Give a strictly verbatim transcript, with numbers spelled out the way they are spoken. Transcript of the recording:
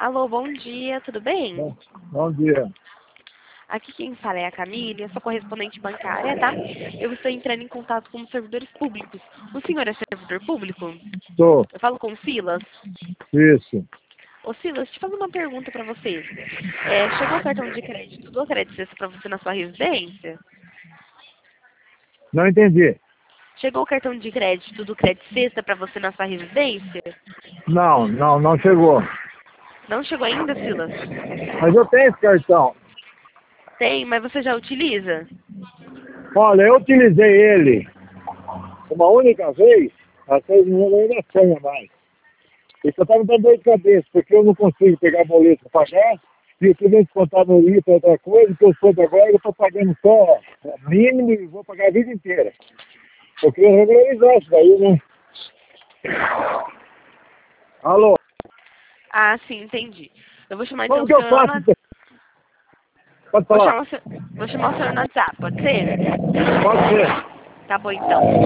Alô, bom dia, tudo bem? Bom, bom dia. Aqui quem fala é a Camille, eu sou correspondente bancária, tá? Eu estou entrando em contato com os servidores públicos. O senhor é servidor público? Estou. Eu falo com o Silas. Isso. Ô Silas, deixa eu fazer uma pergunta pra você. É, chegou o cartão de crédito do crédito pra você na sua residência? Não entendi. Chegou o cartão de crédito do Crédito Sexta pra você na sua residência? Não, não, não chegou. Não chegou ainda, Silas? Mas eu tenho esse cartão. Tem, mas você já utiliza? Olha, eu utilizei ele uma única vez, até não lembro ainda senha mais. Isso eu estava dando dor de cabeça, porque eu não consigo pegar boleto para pagar, e eu queria descontar no I P A outra coisa, que eu sou de agora, eu estou pagando só mínimo e vou pagar a vida inteira. Eu queria regularizar isso daí, né? Alô? Ah, sim, entendi. Eu vou chamar então Como o que eu senhor lá faço? na... Pode Vou falar. chamar o senhor... Vou chamar o senhor no WhatsApp, pode ser? Pode ser. Tá bom, então.